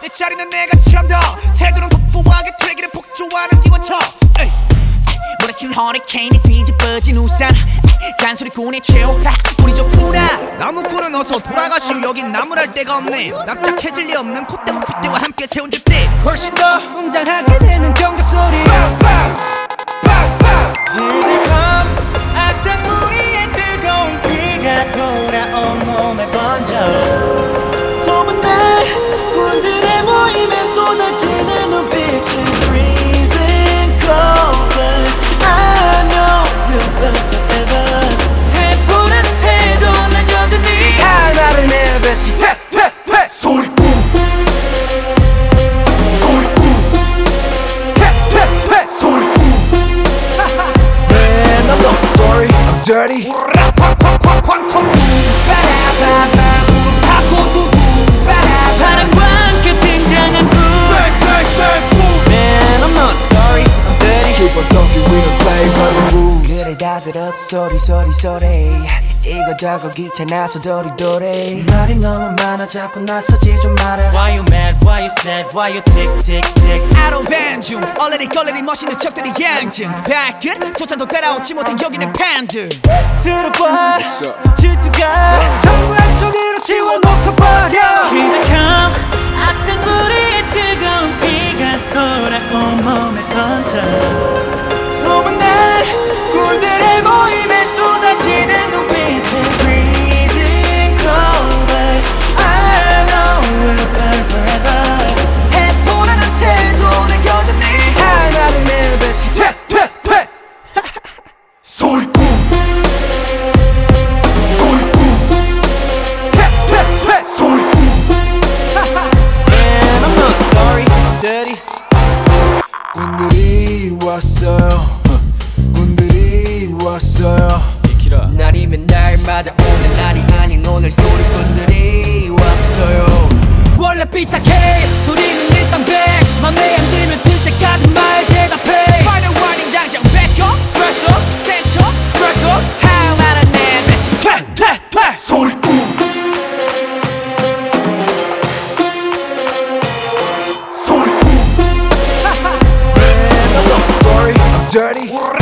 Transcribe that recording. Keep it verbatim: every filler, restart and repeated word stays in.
내 자리는 내가 찬다. 태도는 터프하게 되기를 폭주하는 기관차. 몰아친 허리케인이 뒤집어진 우산. 잔소리꾼의 최후 우리 좋구나. 나무꾼은 어서 돌아가시오. 여긴 나무랄 데가 없네. 납작해질 리 없는 콧대와 핏대와 함께 세운 집대. 훨씬 더 웅장하게 되는 경적 소리. 악당 무리의 뜨거운 비가 돌아온 몸에 번져. 소문날 군들의 모임에 쏟아지는 눈빛은 freezing cold, but I know you'll love forever. 해보라는 태도 난 여전히 할 말을 내뱉지. 퇴퇴퇴 소리꾼 소리꾼 퇴퇴퇴 소리꾼. Man, I'm not sorry, I'm dirty. 바람과 함께 등장한 분. Man, I'm not sorry, I'm dirty. Keep on talking, we don't play by the rules. 그래 다 들었어 소리 소리 소리. 이거저거 귀찮아서 도리도리. 말이 너무 많아 자꾸 나서지 좀 마라. Why you mad, why you sad, why you tick tick tick. I don't ban 중 얼레리 걸레리 멋있는 척들이 양진. 발끝 조차도 따라오지 못해 여기는 팬들. 들어봐 질투가 전부 한쪽으로 지워놓고 버려. 기적함 악당 무리의 뜨거운 비가 돌아온 몸에 번져. 소문날 군들의 모임에 쏟아지는 눈빛은 freezing cold, but I know we'll burn forever. 해보라는 태도 난 여전히 할 말을 내뱉지. 퇴퇴퇴 소리꾼 소리꾼 퇴퇴퇴 소리꾼. Man, I'm not sorry, I'm dirty. 군들이 왔어요. 군들이 왔어요. 날이면 날마다 오는 날이 아닌 오늘 소리꾼들이 왔어요. 원래 삐딱해 소리는 일단 백. 맘에 안 들면 들 때까지 말 대답해. Final warning 당장 back up. Press up, set up, break up. 할 말은 내뱉지. 퇴퇴퇴 소리꾼 소리꾼. Man, I'm not sorry, I'm dirty.